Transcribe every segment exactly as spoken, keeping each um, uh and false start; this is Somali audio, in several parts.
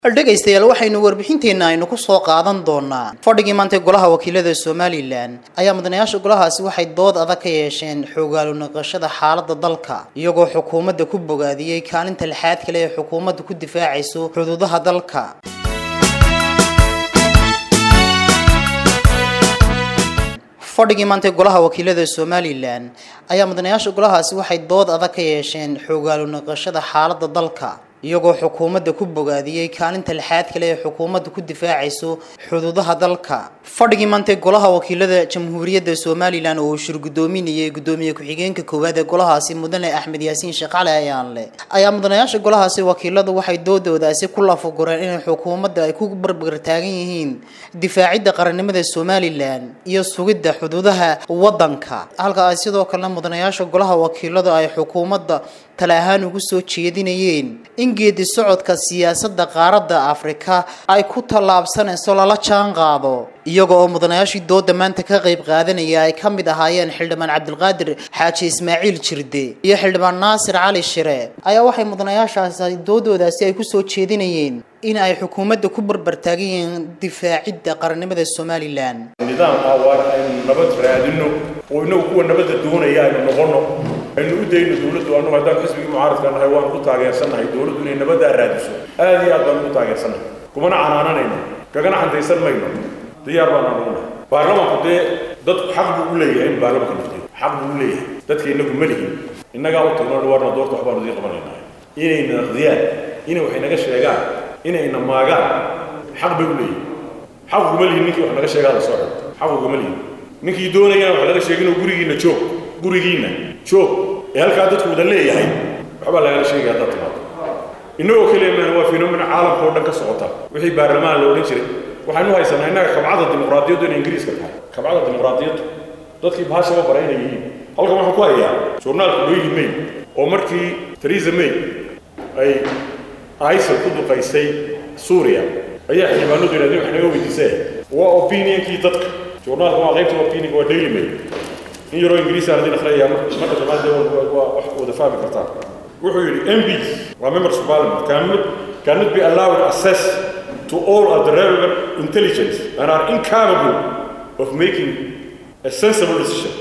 dhageystayaal waxaynu warbixinteena aynu ku soo qaadan doonaa fadhigii maanta golaha wakiilada Soomaaliland ayaa mudanayaasha golahaasi waxay dood adag ka yeesheen xogaalu naqashada xaaladda dalka iyagoo xukuumadda ku bogaadiyay kaalinta lixaad kale ee xukuumaddu ku difaacayso xuduudaha dalka fadhigii maanta golaha wakiilada Soomaaliland ayaa mudanayaasha golahaasi waxay dood adag ka yeesheen xogaalu naqashada xaaladda dalka iyagoo xukuumadda ku bogaadiyay kaalinta lixaad kale ee xukuumaddu ku difaacayso xuduudaha dalka fadhigii maanta golaha wakiilada jamhuuriyadda Soomaaliland oo shirgudoominayay gudoomiye ku-xigeenka koowaad ee golahaasi mudane Axmed Yaasiin Shaqale ayaanle ayaa mudanayaasha golahaasi wakiiladu waxay doodoodaasi ku lafagureen in xukuumadda ay ku barbar taagan yihiin difaacidda qarannimada Soomaaliland iyo sugidda xuduudaha waddanka halka ay sidoo kale mudanayaasha golaha wakiiladu ay xukuumadda talahaan ugu soo jeedinayeen in geedi socodka siyaasadda qaaradda Afrika ay ku talaabsanayso lala jaan qaado iyagoo mudanayaashii dooda maanta ka qayb qaadanaya ay kamid ahaayeen xildhibaan Cabdulqaadir Xaaji Ismaaciil Jirde iyo xildhibaan Naasir Cali Shire ayaa waxay mudanayaashaasi doodoodaasi ay ku soo jeedinayeen in ay xukuumadda ku barbar taagayeen difaacidda qarannimada Soomaaliland nidaam awaar ay nabad raadino oo inuu kuwa nabadda doonaya ay noqono aynu u dayno dawladdu aanu hadaan xisbiga mucaaradka nahay waan ku taageersanahay dawladdu inay nabadda raadiso aad iyo aad baan u taageersanahay kuma canaananayno kagana xantaysan mayno diyaar baan noqonaa baarlamaanku dee dad xaq buu u leeyahay baarlamaanka naftiisa xaq buu u leeyahay dadka inagu ma lihin innaga u tagno warna doorta waxbaan u qabanayna inay naqdiyaan inay wax naga sheegaan inay namaagaan xaq buu u leeyahay xaq buu ma lihin ninkii wax naga sheegaa la soo xaq buu ma lihin ninkii doonaya wax laga sheegay inuu gurigiina joog gurigiina joog ee halka dadku wada leeyahay waxba laga sheegay dad timaado inoo kaleema waa fenomeno caalamka oo dhan ka socota wixii baarlamaan loo dhan jiray waxaanu haysanaa inaga kabcada dimuqraadiyadda in Ingiriiska tahay kabcada dimuqraadiyadda dadkii bahasha oo bareynayeen halka waxa ku hayaa journaalka Daily Mail oo markii Theresa May ay aysan ku duqaysay Suuriya ayaa xildhibaanadu yiraahdeen wax naga weydiisay waa opinionkii dadka journaalka waa qaybta opinion waa Daily Mail in yaro Ingiriis ardayda akhriya marka dhammaad waa wax wada fahmi kartaa wuxuu yiri M Ps waa members of parliament cannot cannot be allowed access to all of the relevant intelligence and are incapable of making a sensible decision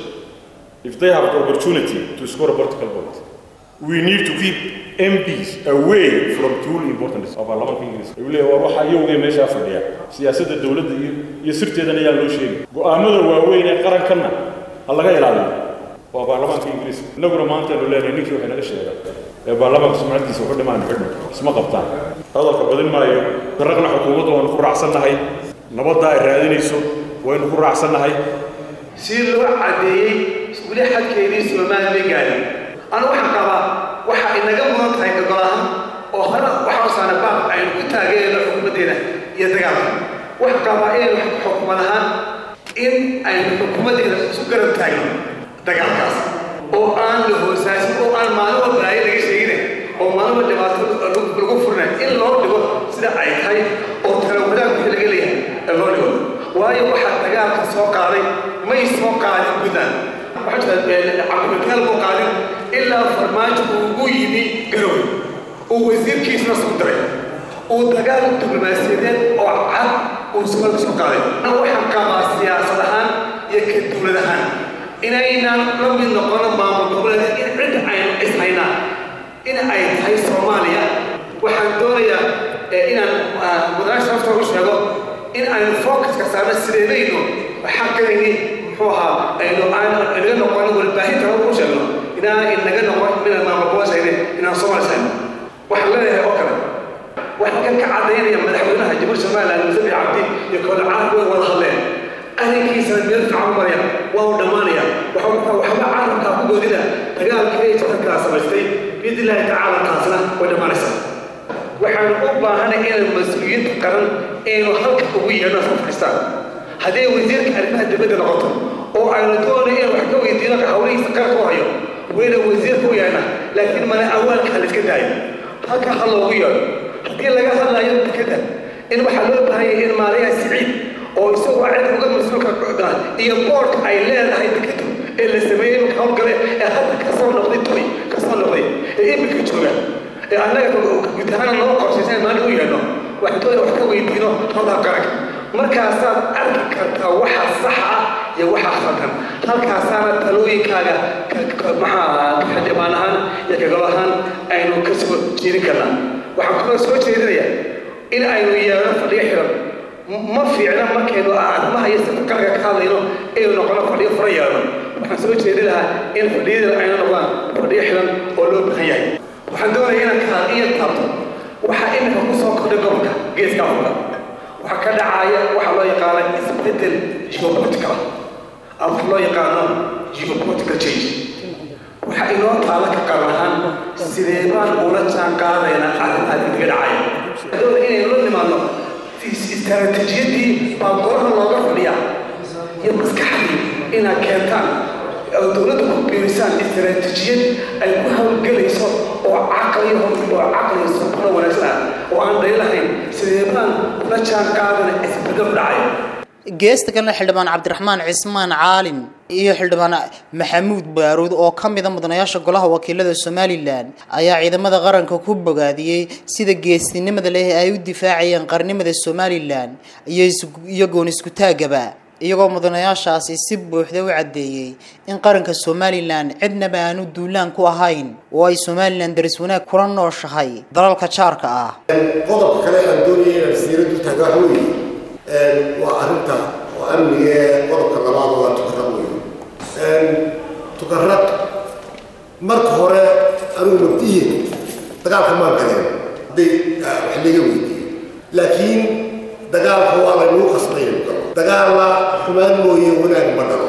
if they have the opportunity to score a political vote. We need to keep M Ps away from truly important decisions. Parliament English. Ilaa waa waxa iyagu meesha fadhiya siyaasadda dawladda iyo sirteedana ayaa loo sheegay. Go'aamada waaweyn ee qarankanna laga ilaaliyo waa baarlamaanka Ingiriiska inaguna maanta loo leeyahay ninkii waxa naga sheegay ee baarlamaanka Soomaalidiisa wuxuu dhimaan xidhno isma qabtaan hadalka badin maayo daraqna xukuumadda oo ku raacsanahay nabadda ay raadinayso waynu ku raacsanahay si loo cadeeyay wali xadkeedii Soomaaliland gaaray ana waxa qaba waxa inaga mudan tahay golaha oo hore waxa saana baaq ay ku taageereen xukuumaddeena iyo dagaalka waxa qaba in xukuumadahan in ay xukuumaddeena isu garab taagno dagaalkaas oo aan la hoosaasin oo aan maalin walba ay laga sheegin oo maalin walba dhibaato lagu furnay in loo dhigo sida ay tahay oo talo wadaag wixii laga leeyahay loo dhigo waayo waxa dagaalka soo qaaday may soo qaadin gudan waxa jira cabdulkaal buu qaadin ilaa farmaajo ugu yimi garow oo wasiirkiisna soo diray oo dagaal diblomaasiyadeed oo cad oo soo qaaday waxa qabaa siyaasad ahaan iyo ka dawlad ahaan inayna la mid noqon maamul goboleed in cid ay isnayna in ay tahay Soomaaliya waxaan doonayaa inaan mudanaasha soo sheego in ay focus ka saarno sideedayno xaqeeni muxuu ahaa aynu aan inaga noqon walbaahinta oo sheegno inaan inaga noqon mid maamul goboleed inaan Soomaaliya waxaan leeyahay oo kale waxaan ka cadeynaya madaxweynaha Jamhuuriyadda Soomaaliland Madaxweyne Cabdi iyo kooxda caalamka wada hadleen أنا meel fiican maraya waa dhamaanaya waxa waxa caalamka ku goodina dagaalkii ay dadka samaystay bidilaahi taala taasna way dhamaanaysaa waxaan u baahanahay in mas'uuliyiinta qaran ee halka ugu yeedho Afghanistan hadii wasiirka arrimaha dibadda noqoto oo ay doonayeen wax ka weydiinayaan hawlihiisa qaranka oo hayo wayna wasiirku yaana laakiin mana awaalka hal iska daayo halka hal loogu yeedho hadii laga hadlayo dekada in waxa loo baahan yahay in maaliyaha siciid oo isagoo cid uga mas'uulka kooxda iyo board ay leedahay dekada ee la sameeyay hawl kale ee hadda ka soo noqday toy ka soo noqday ee imika jooga ee anaga gudahaan loo qorsheysay maalin u yeedho waxdoon wax ka weydiino hada qarag markaasaad arki kartaa waxa sax ah iyo waxa khaldan halkaasaana talooyinkaaga maxaa xildhibaan ahaan iyo gobol ahaan aynu ka soo jeedin karnaa waxaan kula soo jeedinayaa in aynu yeelno fadhiyo xiran ma fiicna markaynu arrimaha iyo safarkaaga ka hadlayno inaynu noqono fadhiyo fura yeelno waxaan soo jeedin lahaa in fadhiyada aynu noqdaan fadhiyo xiran oo loo baahan yahay waxaan doonayaa inaan kaadiyo taabto waxaa iminka ku soo kordhay gobolka geeska afrika waxaa ka dhacaya waxa loo yaqaano isbedel geopolitical ama waxa loo yaqaano geopolitical change waxa inoo taala ka qaran ahaan sidee baan ula jaan qaadaynaa arrimaha dibadda dhacaya doona inaynu la nimaadno istaraatiijiyadii baa golaha looga fadhiyaa iyo maskaxdii inaad keentaan oo dowladda ku biirisaan istaraatiijiyad ay ku hawlgelayso oo caqli oo caqli sabra wanaagsan oo aan dheelahayn sidee baan ula jaan qaadana isbedel dhacay geesta kana xildhibaan cabdiraxmaan cismaan caalin iyo xildhibaan maxamuud baaruud oo ka mid ah mudanayaasha golaha wakiilada Soomaaliland ayaa ciidamada qaranka ku bogaadiyay sida geesinimada leh ay u difaacayeen qarnimada Soomaaliland iyo iyagoon isku taagaba iyagoo mudanayaashaasi si buuxda u cadeeyay in qaranka Soomaaliland cidnaba aanu duulaan ku ahayn oo ay Soomaaliland daris wanaag kula nooshahay dalalka jaarka ah qodob kale aan doonayay inaan siiradu tagaaxooy waa arinta oo amniga qodobka labaad waa tukarad weyn tukarad marka hore anigu mabdiye dagaalka ma galeen day wax laga weydiiyay laakiin dagaalka waa la inuu qasbay dagaalla xumaan mooyee wanaag ma dhalo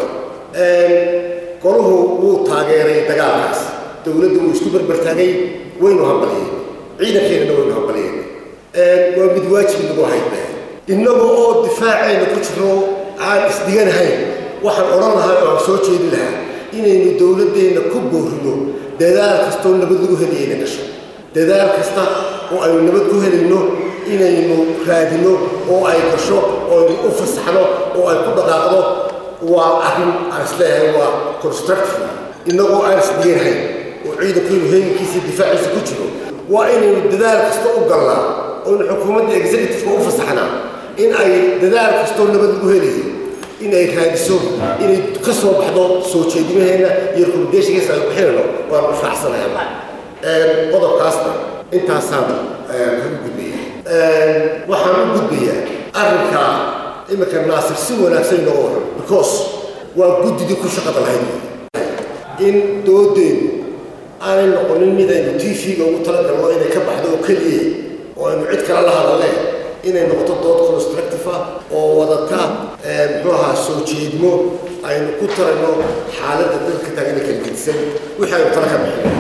goluhu wuu taageeray dagaalkaas dowladdu wuu isku barbartaagay waynu hambaliyeen ciidankeennana waynu hambaliyeen waa mid waajib nagu haydnaa innaga oo difaacayna ku jiro aan isdiganahayn waxaan odhan lahaa oo aan soo jeedin lahaa inaynu dowladdeenna ku boorino dadaal kastoo nabad lagu helayayna gasho dadaal kasta oo aynu nabad ku helayno inaynu raadino oo ay gasho oo aynu u fasaxno oo ay ku dhaqaaqdo waa arrin aan isleeyahay waa constructive innagoo aan isdiganahayn oo ciidankeenu heegankiisa difaaciisa ku jiro waa inaynu dadaal kasta u galnaa oo xukuumadda executive-ka u fasaxnaa in ay dadaal kastoo nabad lagu helayo in ay raadiso inay ka soo baxdo soo jeedimaheena iyo recommendation-kiisa ay ku xirano waan u raacsanayaa qodobkaasna intaasaan ka gudbaya waxaan u gudbayaa arrinka imika naasir si wanaagsan inooga waran because waa guddidii ku shaqada lahayd in doodeenu aanay noqonin mid aynu t v-ga ugu talagalno inay ka baxdo oo keliya oo aynu cid kale la hadalleen inay noqoto dood constructive ah oo wadata muxuu ahaa soo jeedmo aynu ku tarayno xaaladda dalka taagana kala gedisan wixii aynu tala ka bixino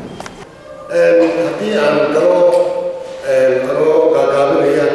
haddii aan galo anoo gaagaabinaya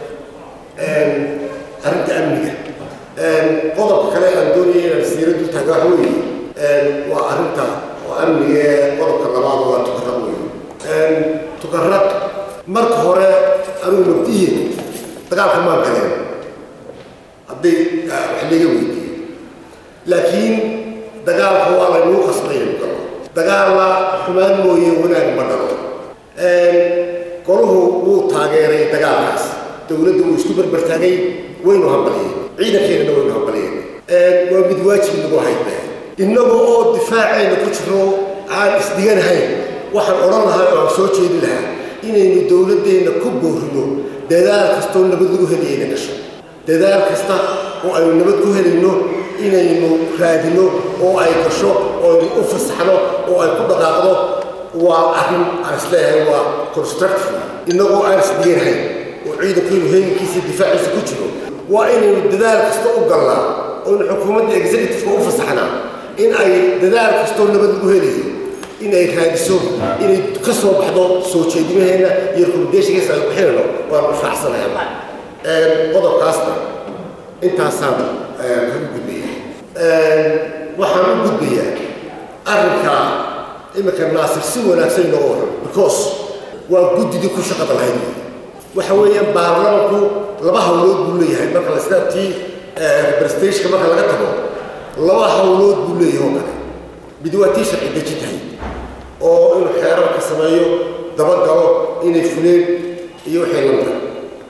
arrinta amniga qodobka kale aan doonayay inaan siiradu tagaaxooy waa arrinta oo amniga qodobka labaad waa tukarad weyn tukarad marka hore anigu mabdiye dagaalka ma galeen hadday wax laga weydiiyey laakiin dagaalka waa la inuu qasbay inuu galo dagaalla xumaan mooyee wanaag ma dhalo goluhu wuu taageeray dagaalkaas dowladdu wuu isku barbartaagay waynu hambaliyeen ciidankeennana waynu hambaliyeen waa mid waajib nagu haydnaa innaga oo difaacayna ku jiro aan isdiganahayn waxaan odhan lahaa oo aan soo jeedin lahaa inaynu dowladdeenna ku boorino dadaal kastoo nabad lagu helayayna gasho dadaal kasta oo aynu nabad ku helayno inaynu raadino oo ay gasho oo aynu u fasaxno oo ay ku dhaqaaqdo waa arrin aan isleeyahay waa constructive innagoo aan isdiganahayn oo ciidankeenu heegankiisa difaaciisa ku jiro waa inaynu dadaal kasta u galnaa oo xukuumadda executive-ka u fasaxnaa in ay dadaal kastoo nabad lagu helayo in ay raadiso inay ka soo baxdo soo jeedimaheena iyo recommendation-kiisa ay ku xirano waan u raacsanayaa qodobkaasna intaasaan ka gudbaya waxaan u gudbayaa arrinka imika naasir si wanaagsan inooga waran because waa guddidii ku shaqada lahayd waxa weeyaan baarlamanku laba hawlood buu leeyahay marka la sidaa tii representation marka laga tago laba hawlood buu leeyahay oo kale mid waa tii sharci deji tahay oo inuu xeerarka sameeyo dabagalo inay fuleen iyo wixii lamida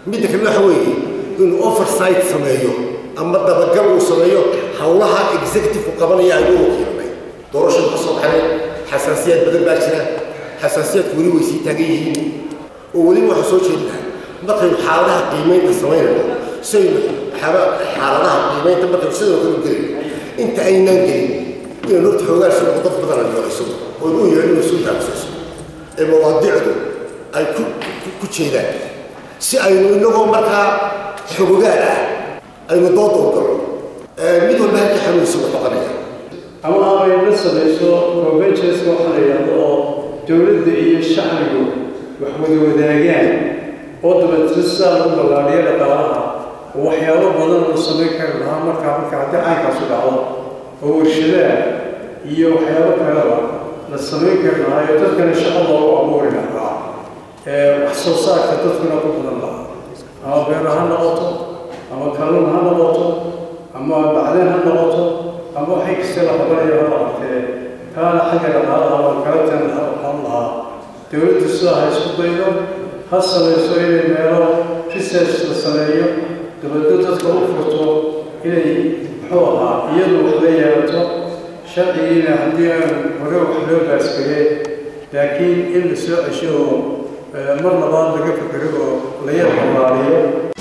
midda kale waxa weeye inuu oversight sameeyo ama dabagal uu sameeyo howlaha executive ku qabanaya ayuu wakiilnay doorashada ka soo baxay xasaasiyad badan baa jira xasaasiyadku weli way sii taagan yihiin oo weli waxa soo jeedinaa markaynu xaaladaha qiimeynta samaynayno saynu xaaladaha qiimeynta markaynu sidoo kale u gelin inta aynaan gelin inaynu horta xoogaa soo dad badan aan noqoyso oo u yeelin mas-uul taabsayso ee mawaadiicdu ay ku jeedaan si aynu inagoo markaa xogogaal ah aynu dooda u galno mid walba halkii xanuunsi u noqonaya ama aanay la samayso conventionska waxa la yidhaahdo oo dowladda iyo shacbigu wax wada wadaagaan oo dabeetna sidaa lagu ballaadhiyo dhaqaalaha oo waxyaabo badan la samayn kari lahaa markaa marka haddii caankaasu dhacdo oo warshadaha iyo waxyaabo kaleba la samayn kari lahaa iyo dadkana shaqo loogu abuuri lahaa wax soo saarka dadkuna ku badan lahaa ama beer ha noqoto ama kalluun ha noqoto ama bacdeen ha noqoto ama waxay kasta la qabanayo ha noqotee kaana xagga dhaqaalaha waa kala tan waxaan lahaa dowladdu sidaa ha isku daydo ha samayso inay meelo research la sameeyo dabaddo dadka u furto inay muxuu ahaa iyadu wax la yeelato sharcigiina haddii aan hore wax loo baaskageen laakiin in la soo cesho oo mar labaad laga fikiro oo la yar ballaariyo